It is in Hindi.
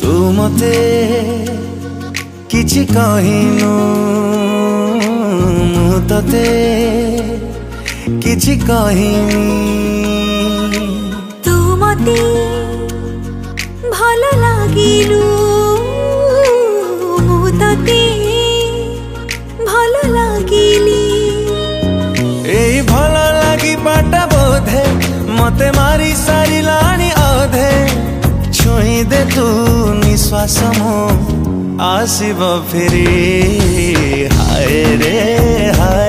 तू मते किछि कहिनु मु तते किछि कहिनी तू मते भल लागिलु मु तते भल लागिली एई भल लागी बाटा बोधे मते मारी सारी लानी अधे छुई दे तू निश्वास मो आसीब फिरी हाय रे हाय।